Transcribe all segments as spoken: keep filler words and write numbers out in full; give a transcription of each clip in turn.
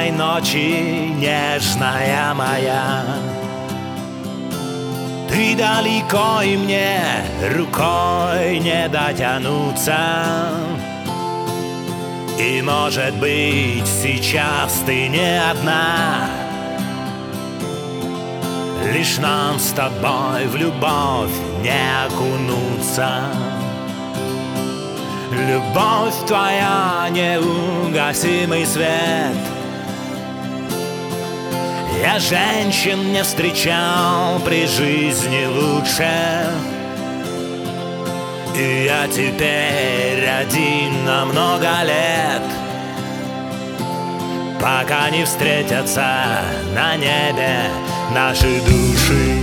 Спокойной ночи, нежная моя. Ты далеко, и мне рукой не дотянуться. И, может быть, сейчас ты не одна. Лишь нам с тобой в любовь не окунуться. Любовь твоя неугасимый свет. Я женщин не встречал при жизни лучше. И я теперь один на много лет, пока не встретятся на небе наши души.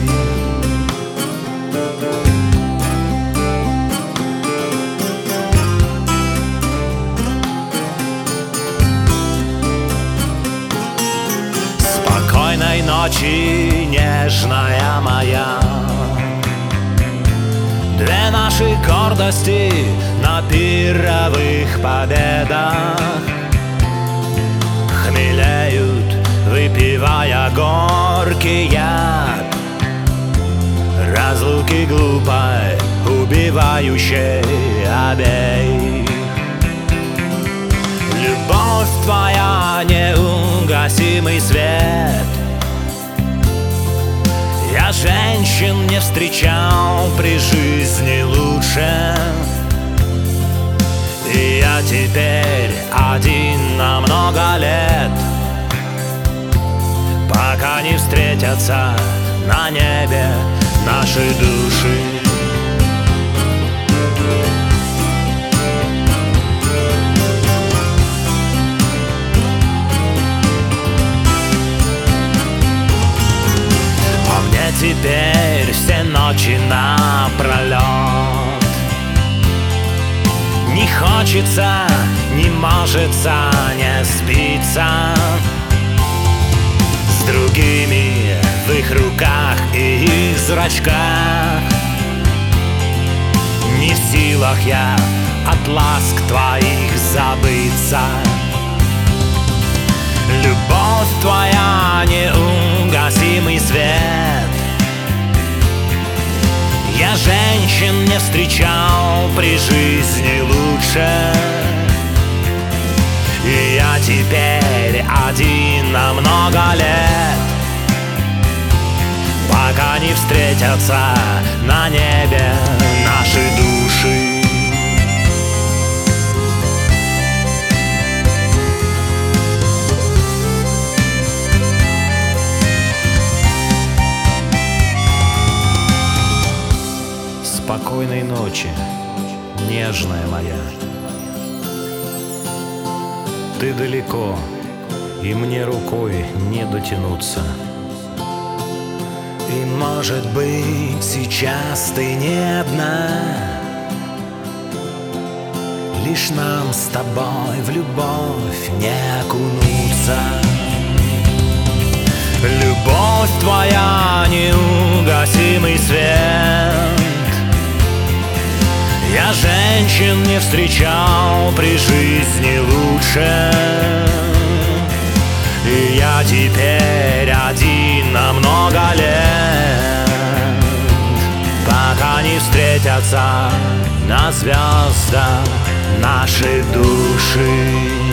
Спокойной ночи, нежная моя. Две наши гордости на пировых победах хмелеют, выпивая горький яд разлуки глупой, убивающей обеих. Любовь твоя неугасимый свет. Я женщин не встречал при жизни лучше. И я теперь один на много лет, пока не встретятся на небе наши души. Теперь все ночи напролет не хочется, не может, не спится с другими в их руках и их зрачках. Не в силах я от ласк твоих забыться. Любовь твоя неугасимый свет. Я женщин не встречал при жизни лучше. И я теперь один на много лет, пока не встретятся на небе наши души. Спокойной ночи, нежная моя. Ты далеко, и мне рукой не дотянуться. И, может быть, сейчас ты не одна. Лишь нам с тобой в любовь не окунуться. Любовь твоя неугасимый свет. Я женщин не встречал при жизни лучше. И я теперь один на много лет, пока не встретятся на звездах наши души.